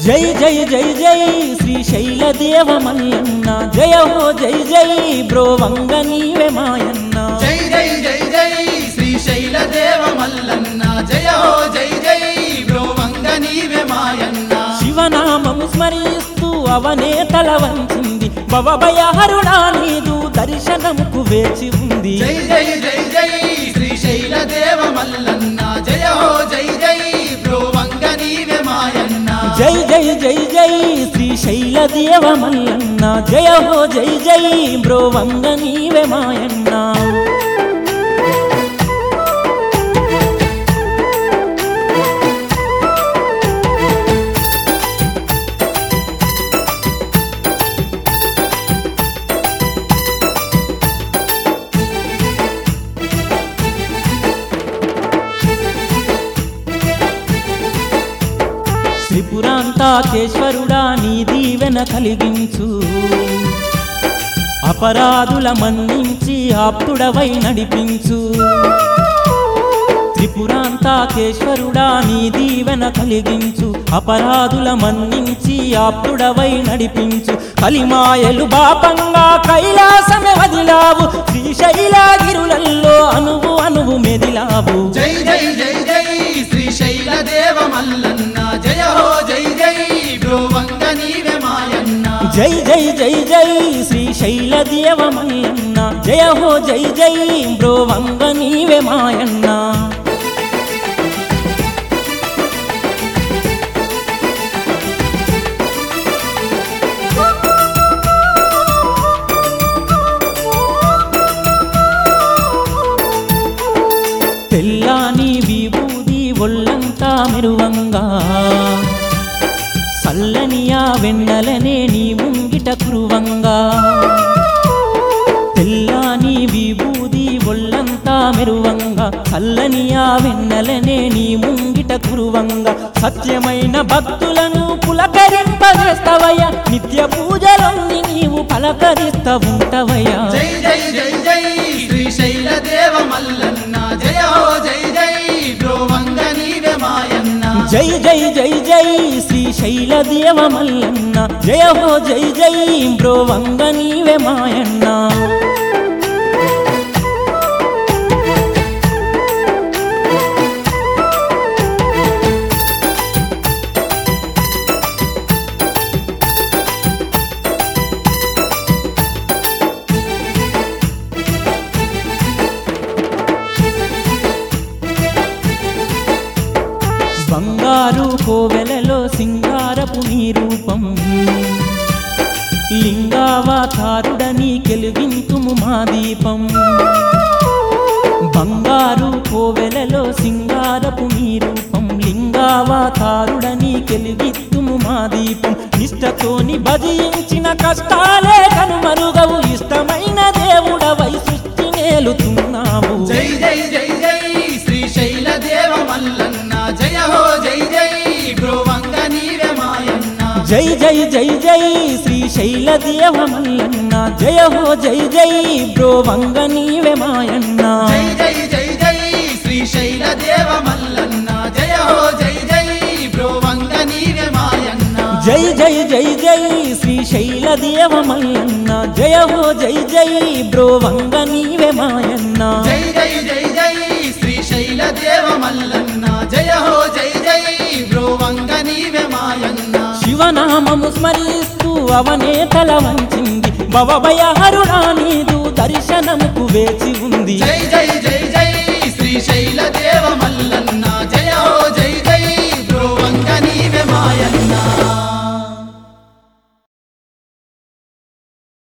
జై జై జై జై శ్రీశైల దేవ మల్లన్న జయ హో జై జై బ్రో వంగ నీవే మాయన్న జై జై జై జై శ్రీశైల దేవ మల్లన్న జయ హో జై జై బ్రో వంగ నీవే మాయన్న శివనామము స్మరిస్తూ అవనే తల వంచింది భవభయహరుడా నీదు దర్శనముకు వేచి ఉంది జై జై జై జై శ్రీశైల దేవ మల్లన్న జయ హో జై జై బ్రో వంగ నీవే మాయన్న జై జై జై జై శ్రీశైల దేవ మల్లన్న జయ హో జై జై బ్రో వంగ నీవే మాయన్న త్రిపురాంతాకేశ్వరుడా నీ దీవెన కలిగించు అపరాధుల మన్నించి ఆప్తుడవై నడిపించు త్రిపురాంతాకేశ్వరుడా నీ దీవెన కలిగించు అపరాధుల మన్నించి ఆప్తుడవై నడిపించు కలిమాయలు బాపంగా కైలాసమే వదిలావు శ్రీశైలగిరులలో అణువు అణువు మెదిలావు జై జై జై జై శ్రీశైల దేవ మల్లన్న జయ హో జై జై బ్రో వంగ నీవే మాయన్న జై జై జై జై శ్రీశైల దేవ మల్లన్న జయ హో జై జై బ్రో వంగ నీవే మాయన్న తెల్లాని విభూది ఒళ్ళంతా మెరువంగా సల్లనియా వెన్నెలనే నీ ముంగిట కురువంగా తెల్లాని విభూది ఒళ్ళంతా మెరువంగా సల్లనియా వెన్నెలనే నీ ముంగిట కురువంగా సత్యమైన భక్తులను పులకరింపజేస్తవయ్యా నిత్య పూజలొంది నీవు పలకరిస్తా ఉంటవయ్యా జై జై జై జై శ్రీశైల దేవ మల్లన్న జయ హో జై జై బ్రో వంగ నీవే మాయన్న జై జై జై జై శ్రీశైల దేవ మల్లన్న జయ హో జై జై బ్రో వంగ నీవే మాయన్న బంగారు కోవెలలో సింగారపు నీ రూపం లింగావతారుడని కెలుగింతుము మా దీపం బంగారు కోవెలలో సింగారపు నీ రూపం లింగావతారుడని కెలుగిత్తుము మా దీపం నిష్టతోని భజించిన కష్టాలే కనుమరుగవు ఇష్టమైన దేవుడవై సృష్టి నేలుతున్నావు జై జై జై జై శ్రీశైల దేవ మల్లన్న జయ హో జై జై బ్రో వంగ నీవే మాయన్న జై జై జై జై శ్రీశైల దేవ మల్లన్న జయ హో జై జై బ్రో వంగ నీవే మాయన్న జై జై జై జై శ్రీశైల దేవ మల్లన్న జయ హో జై జై బ్రో వంగ నీవే మాయన్న జై జై జై జై శ్రీశైల దేవ మల్లన్న జయ హో జై జై బ్రో వంగ నీవే మాయన్న జై జై జై జై శ్రీశైల దేవ మల్లన్న జయ హో జై జై బ్రో వంగ నీవే మాయన్న శివనామము స్మరిస్తూ అవనే తల వంచింది భవభయహరుడా నీదు దర్శనముకు వేచి ఉంది జై జై జై